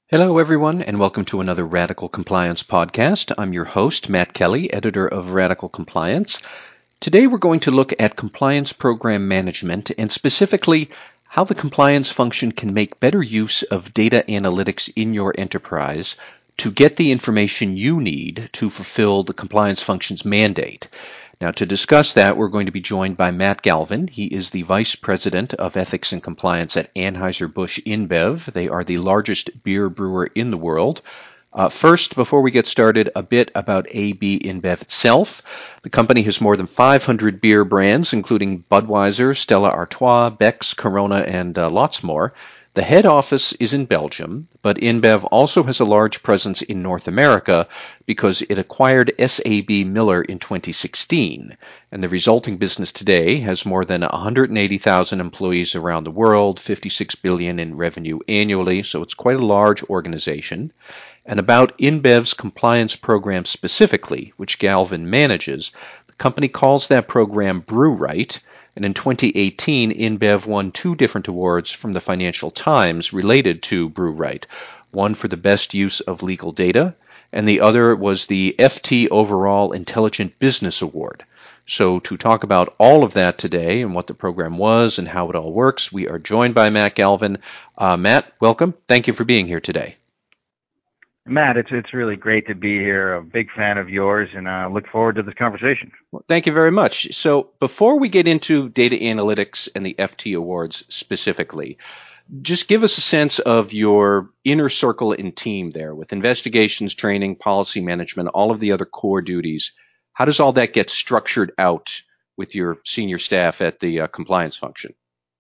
Hello, everyone, and welcome to another Radical Compliance podcast. I'm your host, Matt Kelly, editor of Radical Compliance. Today, we're going to look at compliance program management and specifically how the compliance function can make better use of data analytics in your enterprise to get the information you need to fulfill the compliance function's mandate. Now, to discuss that, we're going to be joined by Matt Galvin. He is the Vice President of Ethics and Compliance at Anheuser-Busch InBev. They are the largest beer brewer in the world. First, before we get started, a bit about AB InBev itself. The company has more than 500 beer brands, including Budweiser, Stella Artois, Beck's, Corona, and lots more. The head office is in Belgium, but InBev also has a large presence in North America because it acquired SAB Miller in 2016, and the resulting business today has more than 180,000 employees around the world, 56 billion in revenue annually, so it's quite a large organization. And about InBev's compliance program specifically, which Galvin manages, the company calls that program Brew Right. And in 2018, InBev won two different awards from the Financial Times related to Brew Right. One for the best use of legal data, and the other was the FT Overall Intelligent Business Award. So to talk about all of that today and what the program was and how it all works, we are joined by Matt Galvin. Matt, welcome. Thank you for being here today. Matt, it's really great to be here. A big fan of yours, and I look forward to this conversation. Well, thank you very much. So before we get into data analytics and the FT Awards specifically, just give us a sense of your inner circle and team there with investigations, training, policy management, all of the other core duties. How does all that get structured out with your senior staff at the compliance function?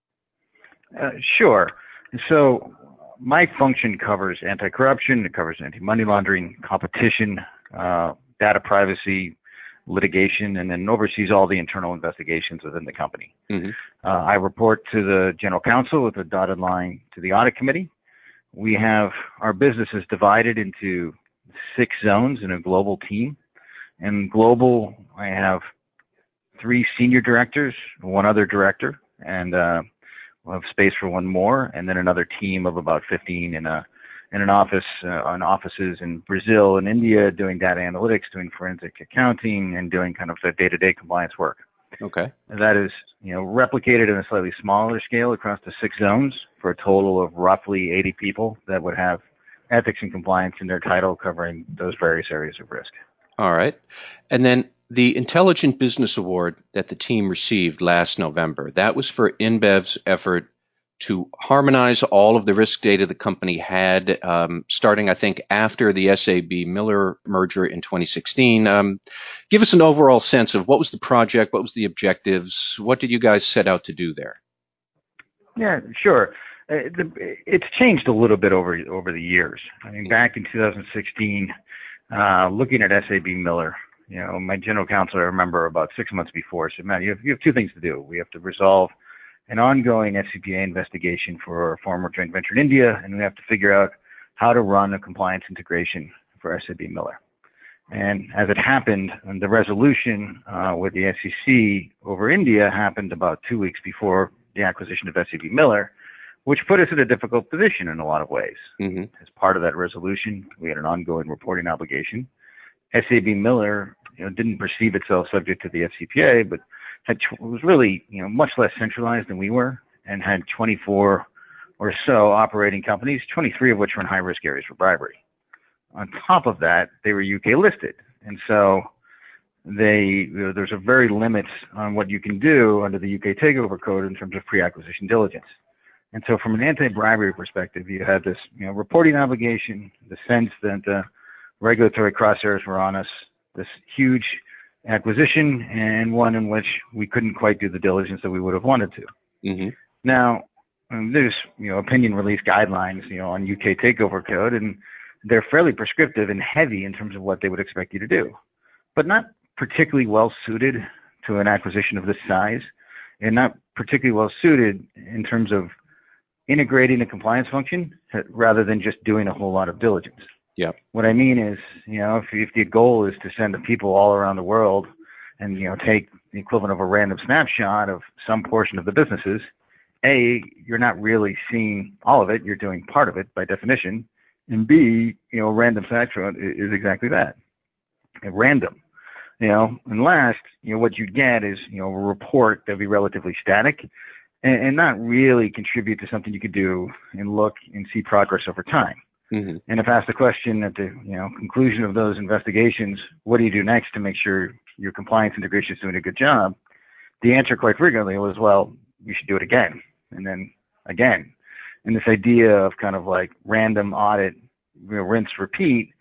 Sure. So my function covers anti-corruption, it covers anti-money laundering, competition, data privacy, litigation, and then oversees all the internal investigations within the company. Mm-hmm. I report to the general counsel with a dotted line to the audit committee. We have our business is divided into 6 zones in a global team. And global, I have 3 senior directors, 1 other director, and we'll have space for 1 more, and then another team of about 15 in an office on offices in Brazil and India doing data analytics, doing forensic accounting, and doing kind of the day-to-day compliance work. Okay. And that is, replicated in a slightly smaller scale across the 6 zones for a total of roughly 80 people that would have ethics and compliance in their title covering those various areas of risk. All right. And then the Intelligent Business Award that the team received last November, that was for InBev's effort to harmonize all of the risk data the company had, starting, I think, after the SAB Miller merger in 2016. Give us an overall sense of what was the project, what was the objectives, what did you guys set out to do there? Yeah, sure. It's changed a little bit over the years. I mean, back in 2016, looking at SAB Miller, my general counsel, I remember about 6 months before, said, "Matt, you have 2 things to do. We have to resolve an ongoing FCPA investigation for a former joint venture in India, and we have to figure out how to run a compliance integration for SAB Miller." And as it happened, the resolution with the SEC over India happened about 2 weeks before the acquisition of SAB Miller, which put us in a difficult position in a lot of ways. Mm-hmm. As part of that resolution, we had an ongoing reporting obligation. SAB Miller didn't perceive itself subject to the FCPA, but was really much less centralized than we were, and had 24 or so operating companies, 23 of which were in high-risk areas for bribery. On top of that, they were UK listed, and so there's a very limits on what you can do under the UK Takeover Code in terms of pre-acquisition diligence. And so from an anti-bribery perspective, you had this reporting obligation, the sense that the regulatory crosshairs were on us, this huge acquisition, and one in which we couldn't quite do the diligence that we would have wanted to. Mm-hmm. Now, there's opinion release guidelines on UK Takeover Code, and they're fairly prescriptive and heavy in terms of what they would expect you to do, but not particularly well suited to an acquisition of this size, and not particularly well suited in terms of integrating a compliance function rather than just doing a whole lot of diligence. Yeah. What I mean is, if the goal is to send the people all around the world and, take the equivalent of a random snapshot of some portion of the businesses, A, you're not really seeing all of it. You're doing part of it by definition. And B, random factor is exactly that, random. And last, what you'd get is, a report that'd be relatively static and not really contribute to something you could do and look and see progress over time. Mm-hmm. And if asked the question at the, conclusion of those investigations, what do you do next to make sure your compliance integration is doing a good job? The answer quite frequently was, well, you should do it again. And then again. And this idea of kind of like random audit, rinse, repeat,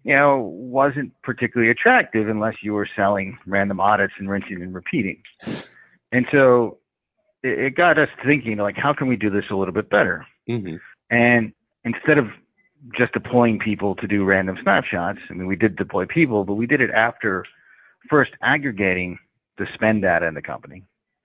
wasn't particularly attractive unless you were selling random audits and rinsing and repeating. And so it got us thinking, like, how can we do this a little bit better? Mm-hmm. And instead of just deploying people to do random snapshots, I mean, we did deploy people, but we did it after first aggregating the spend data in the company,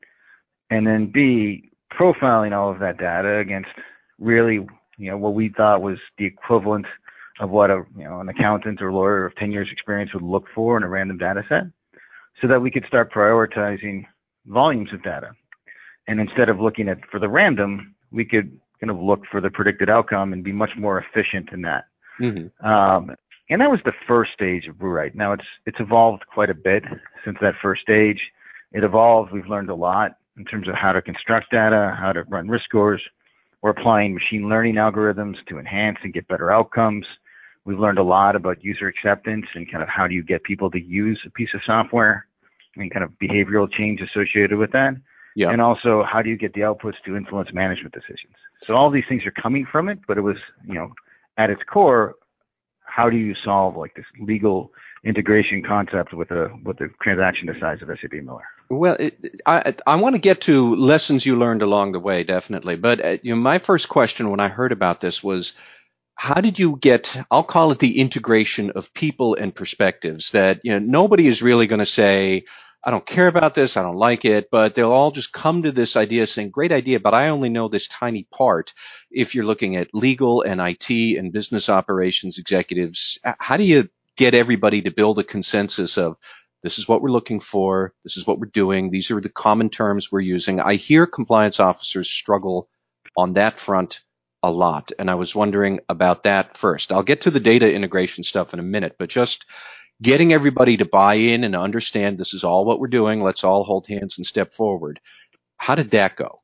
and then B, profiling all of that data against really, what we thought was the equivalent of what an accountant or lawyer of 10 years experience would look for in a random data set, so that we could start prioritizing volumes of data. And instead of looking for the random, we could kind of look for the predicted outcome and be much more efficient in that. Mm-hmm. And that was the first stage of Rewrite. Now it's evolved quite a bit since that first stage. It evolved. We've learned a lot in terms of how to construct data, how to run risk scores. We're applying machine learning algorithms to enhance and get better outcomes. We've learned a lot about user acceptance and kind of how do you get people to use a piece of software and kind of behavioral change associated with that. Yeah. And also, how do you get the outputs to influence management decisions? So all these things are coming from it, but it was, at its core, how do you solve like this legal integration concept with a transaction the size of SAB Miller? Well, I want to get to lessons you learned along the way, definitely. But my first question when I heard about this was, how did you get, I'll call it the integration of people and perspectives that, nobody is really going to say, I don't care about this, I don't like it, but they'll all just come to this idea saying, great idea, but I only know this tiny part. If you're looking at legal and IT and business operations executives, how do you get everybody to build a consensus of this is what we're looking for, this is what we're doing, these are the common terms we're using? I hear compliance officers struggle on that front a lot, and I was wondering about that first. I'll get to the data integration stuff in a minute, but just getting everybody to buy in and understand this is all what we're doing, let's all hold hands and step forward. How did that go?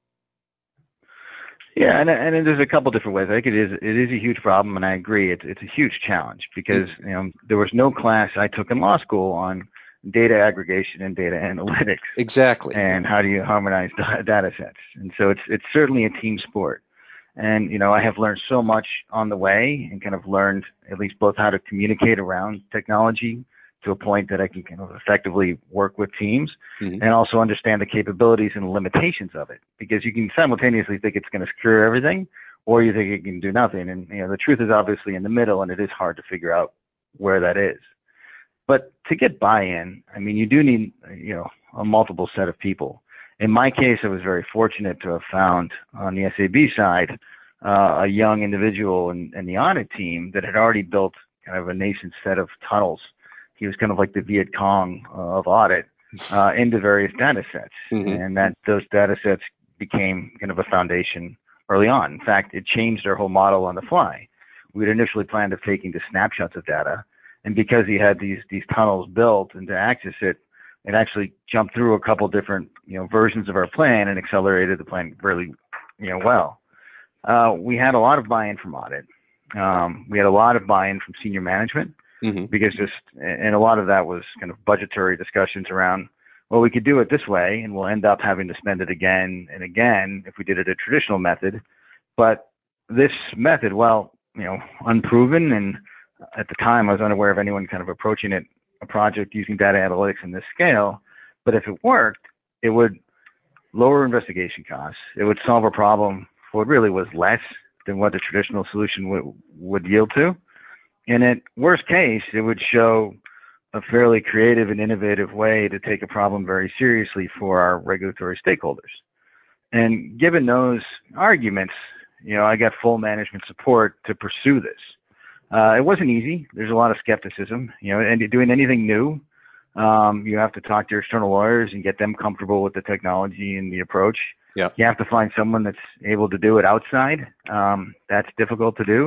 Yeah, and there's a couple different ways. I think it is a huge problem, and I agree it's a huge challenge because there was no class I took in law school on data aggregation and data analytics. Exactly. And how do you harmonize data sets? And so it's certainly a team sport. And I have learned so much on the way, and kind of learned at least both how to communicate around technology to a point that I can kind of effectively work with teams, mm-hmm. and also understand the capabilities and limitations of it. Because you can simultaneously think it's going to secure everything, or you think it can do nothing. And the truth is obviously in the middle, and it is hard to figure out where that is. But to get buy-in, I mean, you do need a multiple set of people. In my case, I was very fortunate to have found on the SAB side a young individual in the audit team that had already built kind of a nascent set of tunnels. He was kind of like the Viet Cong of audit into various data sets. Mm-hmm. And those data sets became kind of a foundation early on. In fact, it changed our whole model on the fly. We had initially planned of taking the snapshots of data, and because he had these tunnels built and to access it, it actually jumped through a couple different versions of our plan and accelerated the plan really well. We had a lot of buy-in from audit. We had a lot of buy-in from senior management, mm-hmm. because and a lot of that was kind of budgetary discussions around, well, we could do it this way and we'll end up having to spend it again and again if we did it a traditional method. But this method, well, unproven, and at the time I was unaware of anyone kind of approaching a project using data analytics in this scale, but if it worked, it would lower investigation costs. It would solve a problem for what really was less than what the traditional solution would yield to. And at worst case, it would show a fairly creative and innovative way to take a problem very seriously for our regulatory stakeholders. And given those arguments, I got full management support to pursue this. It wasn't easy. There's a lot of skepticism, and doing anything new, you have to talk to your external lawyers and get them comfortable with the technology and the approach. Yeah. You have to find someone that's able to do it outside. That's difficult to do.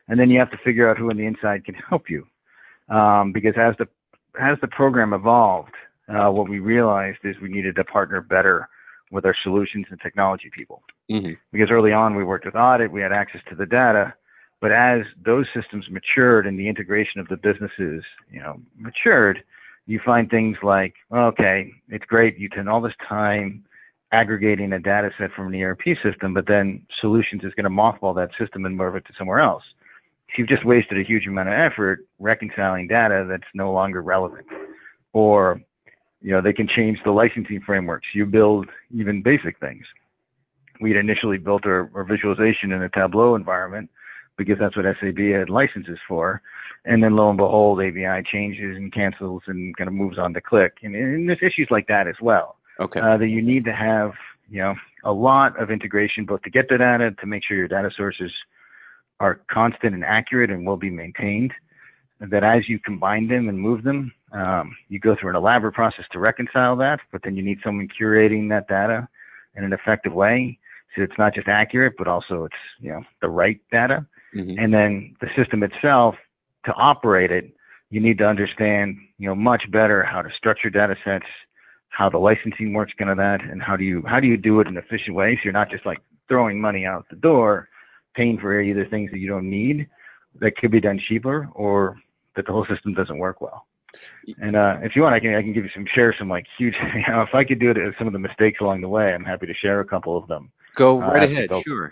And then you have to figure out who on the inside can help you. Because as the program evolved, what we realized is we needed to partner better with our solutions and technology people. Mm-hmm. Because early on we worked with audit, we had access to the data, but as those systems matured and the integration of the businesses, matured, you find things like, okay, it's great, you spend all this time aggregating a data set from an ERP system, but then solutions is going to mothball that system and move it to somewhere else. So you've just wasted a huge amount of effort reconciling data that's no longer relevant. Or, they can change the licensing frameworks. You build even basic things. We'd initially built our visualization in a Tableau environment because that's what SAP had licenses for. And then lo and behold, ABI changes and cancels and kind of moves on to Qlik. And there's issues like that as well. Okay. That you need to have, a lot of integration, both to get the data, to make sure your data sources are constant and accurate and will be maintained. That as you combine them and move them, you go through an elaborate process to reconcile that, but then you need someone curating that data in an effective way. So it's not just accurate, but also it's, the right data. Mm-hmm. And then the system itself, to operate it, you need to understand, much better how to structure data sets, how the licensing works kind of that, and how do you do it in an efficient way so you're not just like throwing money out the door, paying for either things that you don't need that could be done cheaper, or that the whole system doesn't work well. And if you want, I can give you share some like huge, if I could do it, some of the mistakes along the way, I'm happy to share a couple of them. Go right ahead, sure.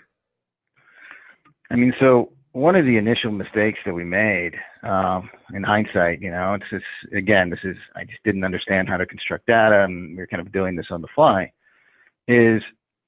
I mean, so one of the initial mistakes that we made, in hindsight, it's just, again, I just didn't understand how to construct data, and we were kind of doing this on the fly, is,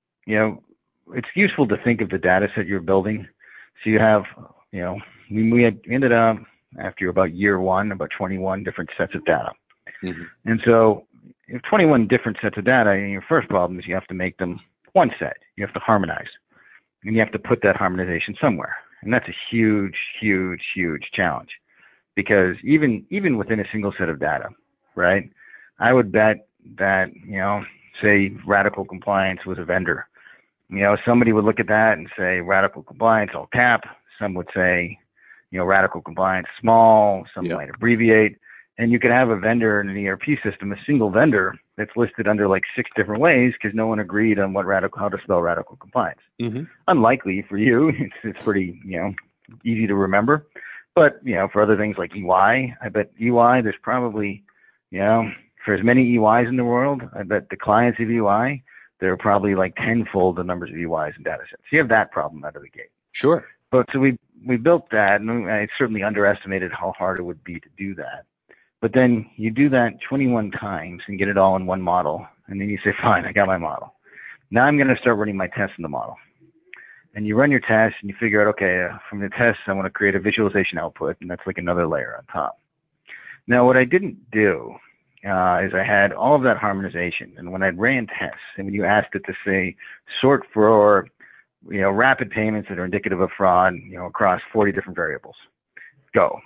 it's useful to think of the data set you're building. So you have, we had ended up, after about year one, about 21 different sets of data. Mm-hmm. And so you have 21 different sets of data, and your first problem is you have to make them one set. You have to harmonize. And you have to put that harmonization somewhere. And that's a huge, huge, huge challenge. Because even within a single set of data, right, I would bet that, say Radical Compliance was a vendor. Somebody would look at that and say Radical Compliance, all cap. Some would say, Radical Compliance, small. Some might abbreviate. And you could have a vendor in an ERP system, a single vendor that's listed under like 6 different ways because no one agreed on how to spell Radical Compliance. Mm-hmm. Unlikely for you. It's pretty, easy to remember. But, for other things like EY, I bet EY, there's probably, for as many EYs in the world, I bet the clients of EY, there are probably like tenfold the numbers of EYs and data sets. So you have that problem out of the gate. Sure. But so we built that, and I certainly underestimated how hard it would be to do that. But then you do that 21 times and get it all in one model. And then you say, fine, I got my model. Now I'm going to start running my tests in the model. And you run your tests and you figure out, okay, from the tests, I want to create a visualization output. And that's like another layer on top. Now, what I didn't do is I had all of that harmonization. And when I ran tests, and when you asked it to say, sort for, rapid payments that are indicative of fraud, across 40 different variables, go.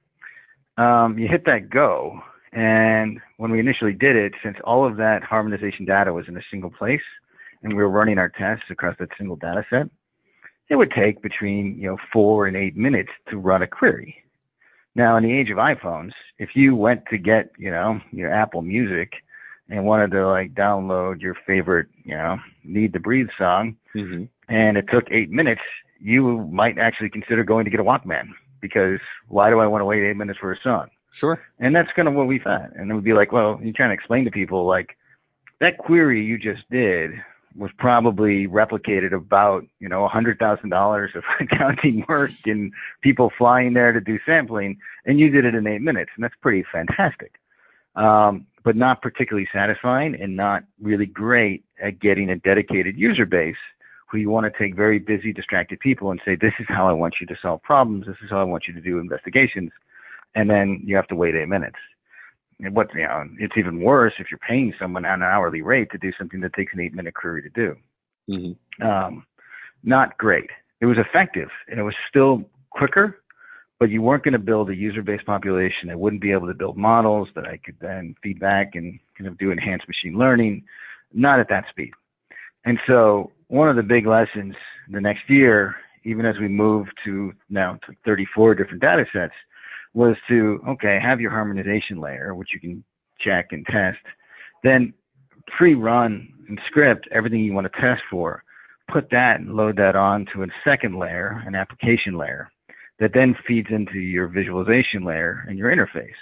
You hit that go, and when we initially did it, since all of that harmonization data was in a single place, and we were running our tests across that single data set, it would take between 4 and 8 minutes to run a query. Now, in the age of iPhones, if you went to get your Apple Music and wanted to like download your favorite Need to Breathe song, mm-hmm. and it took 8 minutes, you might actually consider going to get a Walkman. Because why do I want to wait 8 minutes for a song? Sure. And that's kind of what we found. And it would be like, well, you're trying to explain to people, like, that query you just did was probably replicated about, $100,000 of accounting work and people flying there to do sampling, and you did it in 8 minutes. And that's pretty fantastic. But not particularly satisfying and not really great at getting a dedicated user base who you want to take very busy, distracted people and say, this is how I want you to solve problems. This is how I want you to do investigations. And then you have to wait 8 minutes. And it's even worse if you're paying someone on an hourly rate to do something that takes an 8-minute query to do. Mm-hmm. Not great. It was effective and it was still quicker, but you weren't going to build a user-based population. I wouldn't be able to build models that I could then feed back and kind of do enhanced machine learning, not at that speed. And so one of the big lessons the next year even as we moved to now to 34 different data sets, was to, okay, have your harmonization layer, which you can check and test, then pre-run and script everything you want to test for, put that and load that on to a second layer, an application layer, that then feeds into your visualization layer and your interface.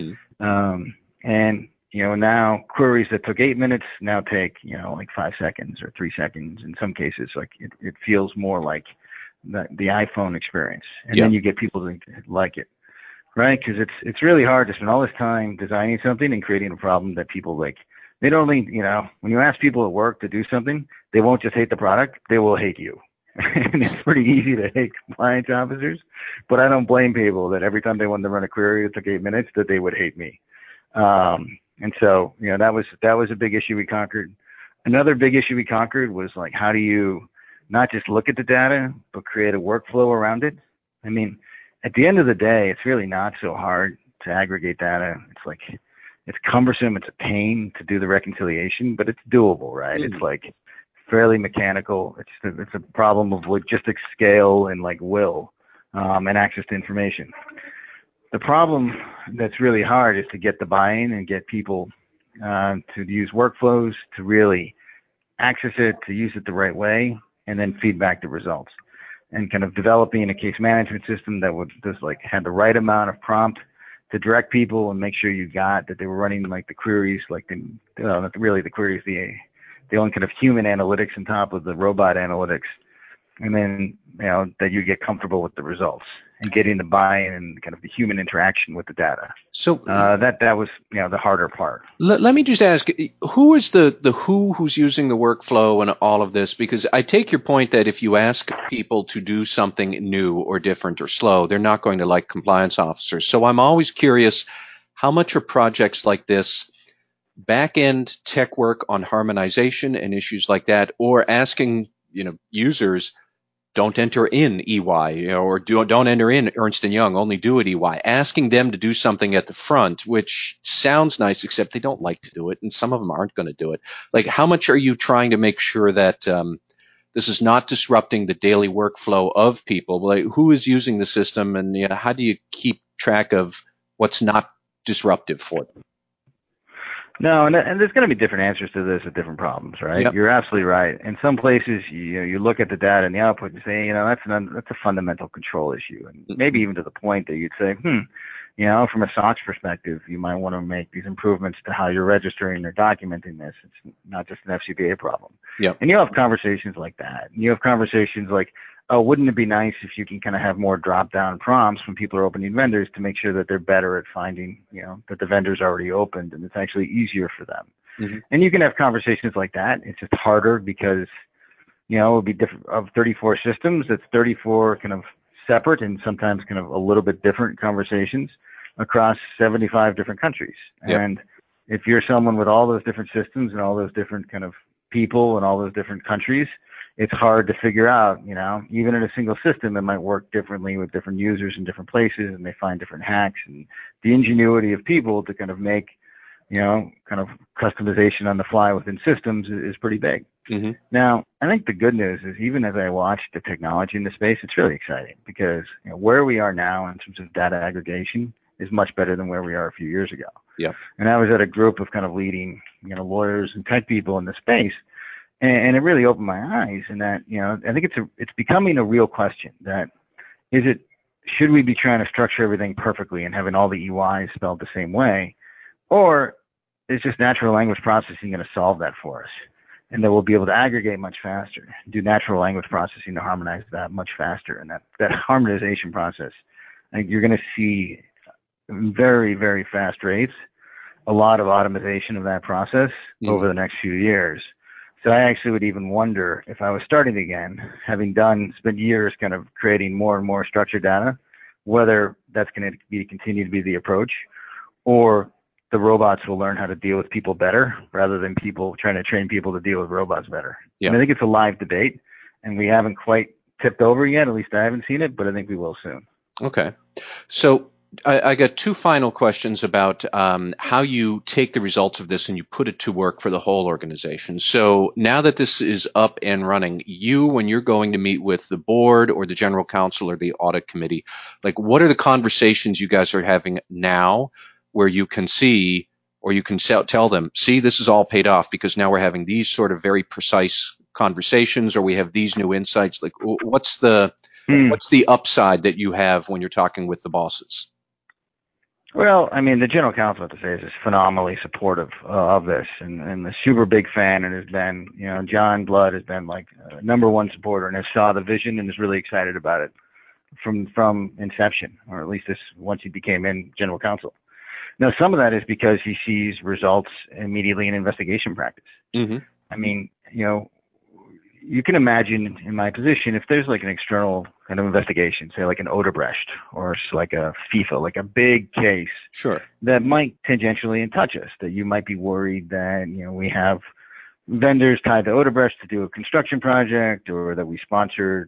And now queries that took 8 minutes now take, like 5 seconds or 3 seconds. In some cases, like it feels more like the iPhone experience. And then you get people to like it, right? Because it's really hard to spend all this time designing something and creating a problem that people like. They don't only, when you ask people at work to do something, they won't just hate the product, they will hate you. And it's pretty easy to hate compliance officers, but I don't blame people that every time they wanted to run a query that took 8 minutes, that they would hate me. And so, that was a big issue we conquered. Another big issue we conquered was like, how do you not just look at the data, but create a workflow around it? I mean, at the end of the day, it's really not so hard to aggregate data. It's cumbersome. It's a pain to do the reconciliation, but it's doable, right? It's like fairly mechanical. It's a problem of logistics, scale, and like will, and access to information. The problem that's really hard is to get the buy-in and get people to use workflows, to really access it, to use it the right way, and then feedback the results. And kind of developing a case management system that would just like had the right amount of prompt to direct people and make sure you got that they were running like the queries, like not really the queries, the only kind of human analytics on top of the robot analytics, and then that you get comfortable with the results and getting the buy-in and kind of the human interaction with the data. So that was the harder part. Let me just ask, who is who's using the workflow and all of this? Because I take your point that if you ask people to do something new or different or slow, they're not going to like compliance officers. So I'm always curious, how much are projects like this back-end tech work on harmonization and issues like that, or asking users, don't enter in EY, or don't enter in Ernst & Young, only do it EY, asking them to do something at the front, which sounds nice, except they don't like to do it, and some of them aren't going to do it. Like, how much are you trying to make sure that this is not disrupting the daily workflow of people? Like, who is using the system, and how do you keep track of what's not disruptive for them? No, and there's going to be different answers to this at different problems, right? Yep. You're absolutely right. In some places, you look at the data and the output and say, that's a fundamental control issue, and maybe even to the point that you'd say, from a SOX perspective, you might want to make these improvements to how you're registering or documenting this. It's not just an FCPA problem. Yep. And you have conversations like that. You have conversations like, oh, wouldn't it be nice if you can kind of have more drop-down prompts when people are opening vendors to make sure that they're better at finding, that the vendor's already opened and it's actually easier for them. Mm-hmm. And you can have conversations like that. It's just harder because, it would be different. Of 34 systems, it's 34 kind of separate and sometimes kind of a little bit different conversations across 75 different countries. Yep. And if you're someone with all those different systems and all those different kind of people and all those different countries, it's hard to figure out, even in a single system, it might work differently with different users in different places, and they find different hacks, and the ingenuity of people to kind of make, kind of customization on the fly within systems is pretty big. Mm-hmm. Now, I think the good news is, even as I watch the technology in the space, it's really exciting because where we are now in terms of data aggregation is much better than where we are a few years ago. Yeah. And I was at a group of kind of leading, lawyers and tech people in the space. And it really opened my eyes in that, I think it's becoming a real question that should we be trying to structure everything perfectly and having all the EYs spelled the same way, or is just natural language processing going to solve that for us? And that we'll be able to aggregate much faster, do natural language processing to harmonize that much faster. And that harmonization process, I think you're going to see very, very fast rates, a lot of automation of that process over the next few years. So I actually would even wonder, if I was starting again, having spent years kind of creating more and more structured data, whether that's going to continue to be the approach, or the robots will learn how to deal with people better rather than people trying to train people to deal with robots better. Yeah. And I think it's a live debate, and we haven't quite tipped over yet. At least I haven't seen it, but I think we will soon. Okay. So I got two final questions about how you take the results of this and you put it to work for the whole organization. So now that this is up and running, when you're going to meet with the board or the general counsel or the audit committee, like what are the conversations you guys are having now where you can see or you can tell them, see, this is all paid off because now we're having these sort of very precise conversations or we have these new insights. Like what's the upside that you have when you're talking with the bosses? Well, I mean, the general counsel, I have to say, is just phenomenally supportive of this, and a super big fan, and has been, John Blood has been like number one supporter, and has saw the vision and is really excited about it from inception, or at least this once he became in general counsel. Now, some of that is because he sees results immediately in investigation practice. Mm-hmm. I mean, you can imagine in my position, if there's like an external kind of investigation, say like an Odebrecht or like a FIFA, like a big case, Sure, that might tangentially touch us, that you might be worried that, we have vendors tied to Odebrecht to do a construction project, or that we sponsored,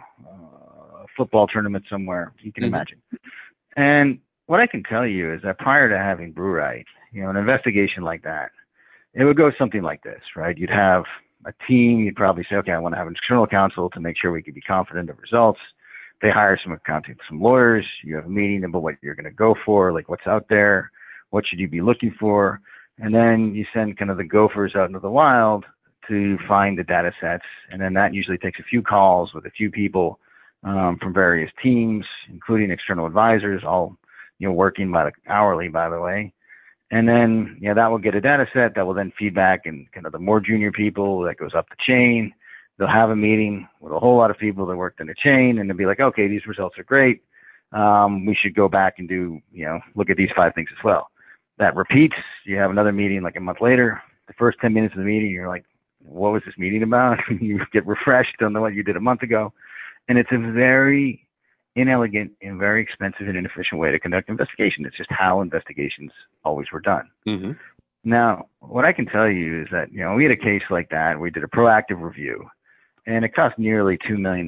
a football tournament somewhere. You can imagine. And what I can tell you is that prior to having Brew-Rite, an investigation like that, it would go something like this, right? You'd have a team. You'd probably say, okay, I want to have an external counsel to make sure we can be confident of results. They hire some lawyers. You have a meeting about what you're going to go for, like what's out there, what should you be looking for, and then you send kind of the gophers out into the wild to find the data sets, and then that usually takes a few calls with a few people from various teams, including external advisors, all working by the hourly, by the way. And then, that will get a data set that will then feed back, and kind of the more junior people that goes up the chain. They'll have a meeting with a whole lot of people that worked in the chain, and they'll be like, okay, these results are great. We should go back and do, look at these 5 things as well. That repeats. You have another meeting like a month later. The first 10 minutes of the meeting, you're like, what was this meeting about? You get refreshed on what you did a month ago. And it's a very inelegant and very expensive and inefficient way to conduct investigation. It's just how investigations always were done. Mm-hmm. Now, what I can tell you is that, we had a case like that. We did a proactive review, and it cost nearly $2 million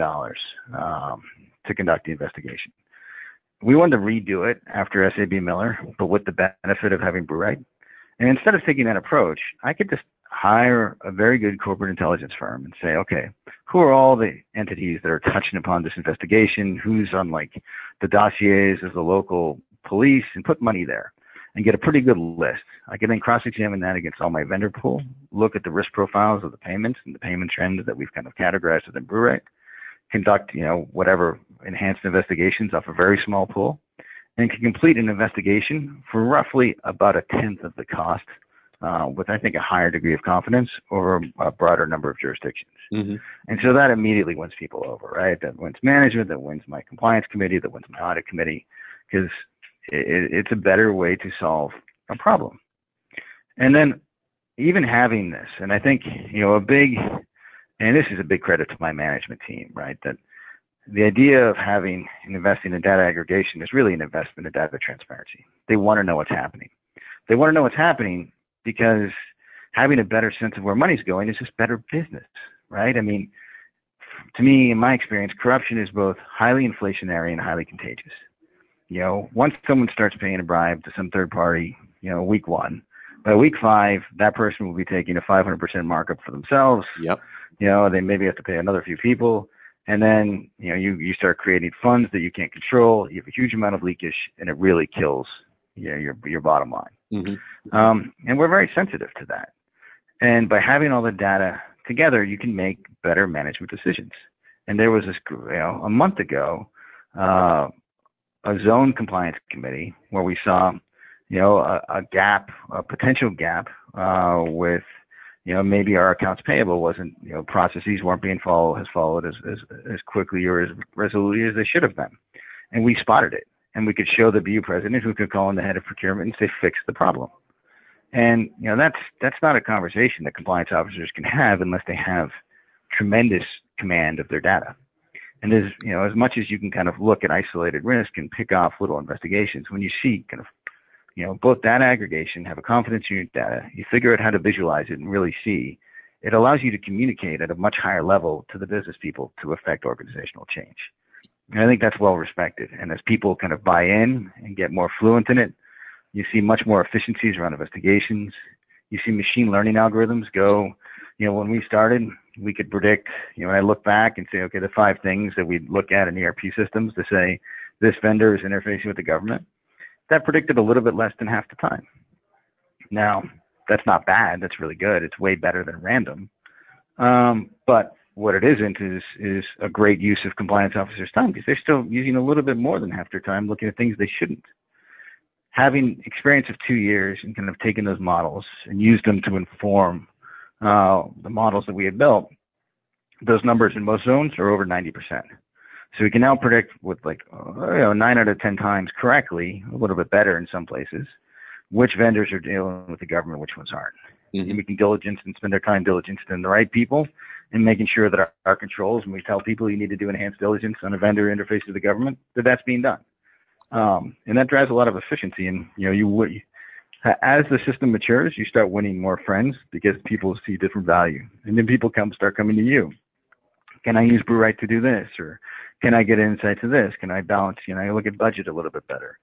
to conduct the investigation. We wanted to redo it after SAB Miller, but with the benefit of having Brew-Rite. And instead of taking that approach, I could just hire a very good corporate intelligence firm and say, okay, who are all the entities that are touching upon this investigation? Who's on like the dossiers of the local police, and put money there and get a pretty good list. I can then cross-examine that against all my vendor pool, look at the risk profiles of the payments and the payment trends that we've kind of categorized within Brew-Rite, conduct, whatever enhanced investigations off a very small pool, and can complete an investigation for roughly about a tenth of the cost, with, I think, a higher degree of confidence over a broader number of jurisdictions. Mm-hmm. And so that immediately wins people over, right? That wins management, that wins my compliance committee, that wins my audit committee, because it's a better way to solve a problem. And then even having this, and I think, and this is a big credit to my management team, right? That the idea of having and investing in data aggregation is really an investment in data transparency. They want to know what's happening. They want to know what's happening because having a better sense of where money's going is just better business, right? I mean, to me, in my experience, corruption is both highly inflationary and highly contagious. Once someone starts paying a bribe to some third party, week 1, by week 5, that person will be taking a 500% markup for themselves. Yep. They maybe have to pay another few people. And then, you start creating funds that you can't control. You have a huge amount of leakage, and it really kills your bottom line. Mm-hmm. And we're very sensitive to that. And by having all the data together, you can make better management decisions. And there was this, a month ago, a zone compliance committee where we saw, a gap, a potential gap, with, maybe our accounts payable wasn't, processes weren't being followed as quickly or as resolutely as they should have been. And we spotted it. And we could show the BU president, who could call in the head of procurement and say, fix the problem. And, that's not a conversation that compliance officers can have unless they have tremendous command of their data. And there's, as much as you can kind of look at isolated risk and pick off little investigations, when you see kind of, both data aggregation, have a confidence in your data, you figure out how to visualize it and really see, it allows you to communicate at a much higher level to the business people to affect organizational change. And I think that's well respected. And as people kind of buy in and get more fluent in it, you see much more efficiencies around investigations. You see machine learning algorithms go, when we started, we could predict, when I look back and say, okay, the 5 things that we look at in ERP systems to say this vendor is interfacing with the government, that predicted a little bit less than half the time. Now, that's not bad. That's really good. It's way better than random. But what it isn't is a great use of compliance officers' time, because they're still using a little bit more than half their time looking at things they shouldn't. Having experience of 2 years and kind of taken those models and used them to inform the models that we had built, those numbers in most zones are over 90%. So we can now predict with 9 out of 10 times correctly, a little bit better in some places, which vendors are dealing with the government, which ones aren't. Mm-hmm. And we can diligence and spend our time diligencing the right people and making sure that our controls, when we tell people you need to do enhanced diligence on a vendor interface with the government, that's being done. And that drives a lot of efficiency. And, as the system matures, you start winning more friends because people see different value. And then people start coming to you. Can I use BrewRight to do this? Or can I get insight to this? Can I balance, I look at budget a little bit better.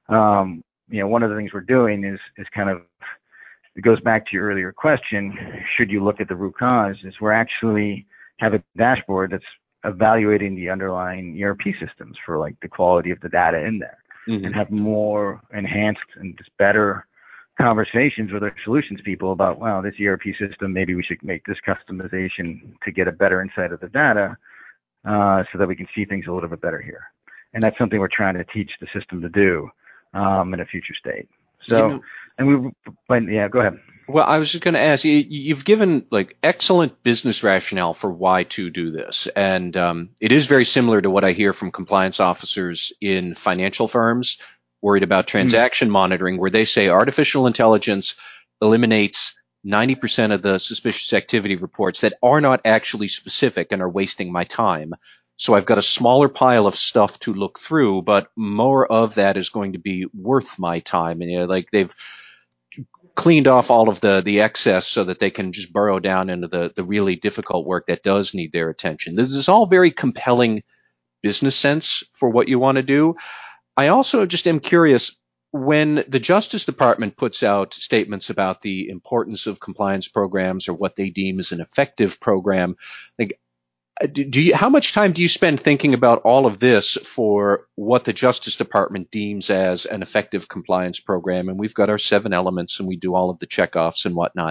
One of the things we're doing is kind of, it goes back to your earlier question, should you look at the root cause, is we're actually have a dashboard that's evaluating the underlying ERP systems for the quality of the data in there, mm-hmm. and have more enhanced and just better conversations with our solutions people about, wow, this ERP system, maybe we should make this customization to get a better insight of the data so that we can see things a little bit better here. And that's something we're trying to teach the system to do in a future state. So, go ahead. Well, I was just going to ask you, you've given excellent business rationale for why to do this. And it is very similar to what I hear from compliance officers in financial firms worried about transaction monitoring, where they say artificial intelligence eliminates 90% of the suspicious activity reports that are not actually specific and are wasting my time. So I've got a smaller pile of stuff to look through, but more of that is going to be worth my time. And they've cleaned off all of the excess so that they can just burrow down into the really difficult work that does need their attention. This is all very compelling business sense for what you want to do. I also just am curious, when the Justice Department puts out statements about the importance of compliance programs or what they deem as an effective program, how much time do you spend thinking about all of this for what the Justice Department deems as an effective compliance program? And we've got our 7 elements and we do all of the checkoffs and whatnot.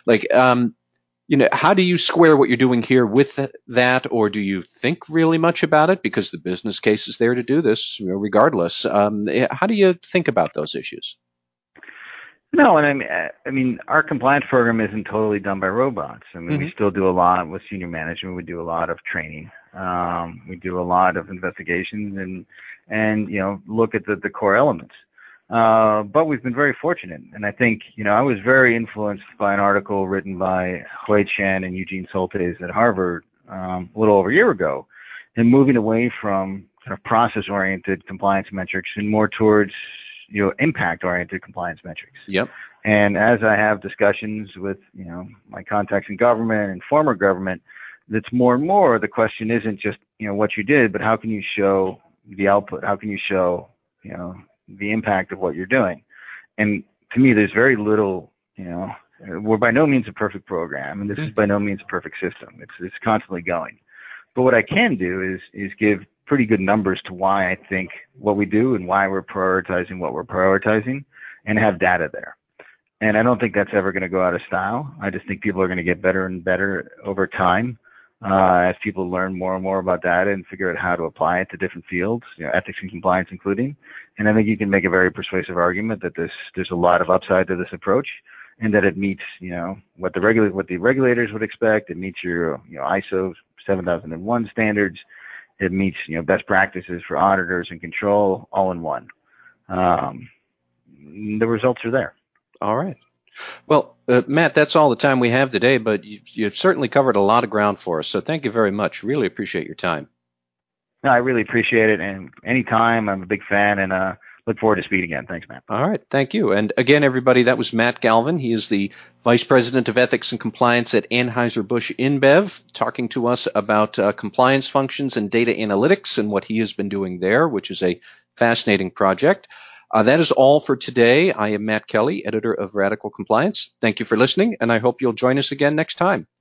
How do you square what you're doing here with that? Or do you think really much about it because the business case is there to do this regardless? How do you think about those issues? No, and I mean, our compliance program isn't totally done by robots. I mean, mm-hmm. we still do a lot with senior management. We do a lot of training. We do a lot of investigations and look at the core elements. But we've been very fortunate. And I think, I was very influenced by an article written by Hui Chen and Eugene Soltes at Harvard a little over a year ago, and moving away from kind of process-oriented compliance metrics and more towards impact-oriented compliance metrics. Yep. And as I have discussions with, my contacts in government and former government, that's more and more the question isn't just, what you did, but how can you show the output? How can you show, the impact of what you're doing? And to me, there's very little, we're by no means a perfect program, and this is by no means a perfect system. It's constantly going. But what I can do is give pretty good numbers to why I think what we do and why we're prioritizing what we're prioritizing, and have data there. And I don't think that's ever going to go out of style. I just think people are going to get better and better over time as people learn more and more about data and figure out how to apply it to different fields, ethics and compliance including. And I think you can make a very persuasive argument that there's a lot of upside to this approach, and that it meets what the regulators would expect. It meets your ISO 7001 standards. It meets best practices for auditors and control all in one. The results are there. All right. Well, Matt, that's all the time we have today, but you've certainly covered a lot of ground for us. So thank you very much. Really appreciate your time. No, I really appreciate it. And anytime, I'm a big fan, and look forward to speaking again. Thanks, Matt. All right. Thank you. And again, everybody, that was Matt Galvin. He is the Vice President of Ethics and Compliance at Anheuser-Busch InBev, talking to us about compliance functions and data analytics and what he has been doing there, which is a fascinating project. That is all for today. I am Matt Kelly, editor of Radical Compliance. Thank you for listening, and I hope you'll join us again next time.